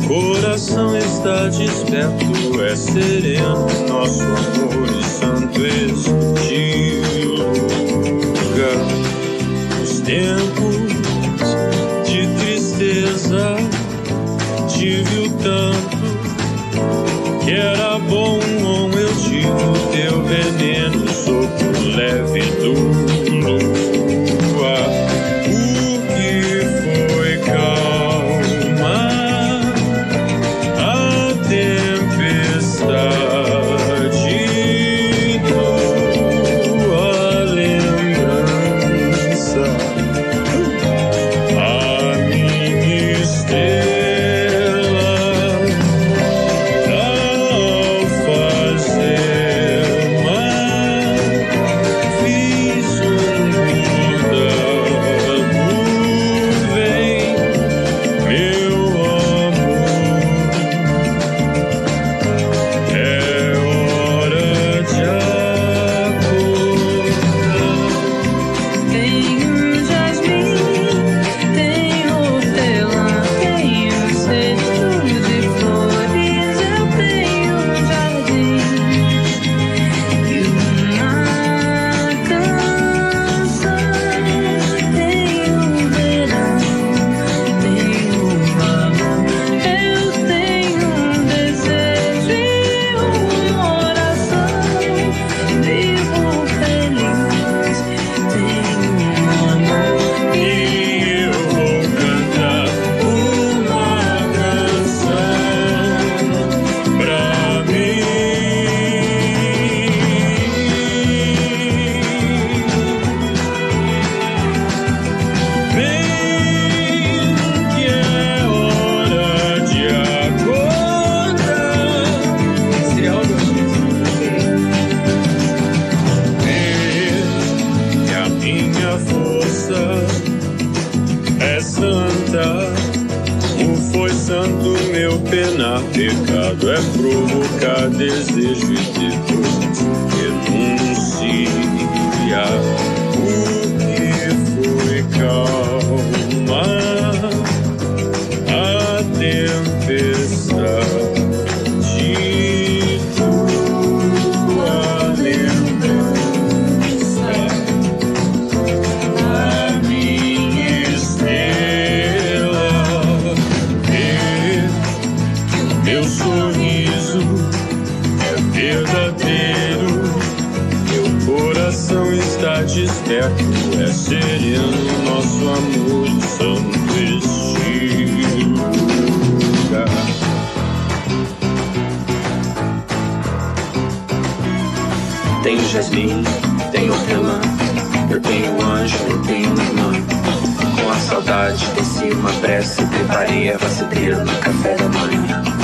Coração está desperto, é sereno, nosso amor e santo estilo. Os tempos de tristeza tive o tanto que era bom, eu tive o teu veneno, sopro leve do lua. O que foi calma a tempestade, tua lembrança, a minha estrela. É santa, o foi santo meu penar. Pecado é provocar desejo e depois renunciar. O que foi calma a tempestade, tua lembrança. Meu sorriso é verdadeiro, meu coração está desperto, é sereno, nosso amor e santo estilo. Tenho jasmim, tenho hortelã, eu tenho anjo, eu tenho irmã. Com a saudade desci uma prece, preparei a vacideira no café da manhã.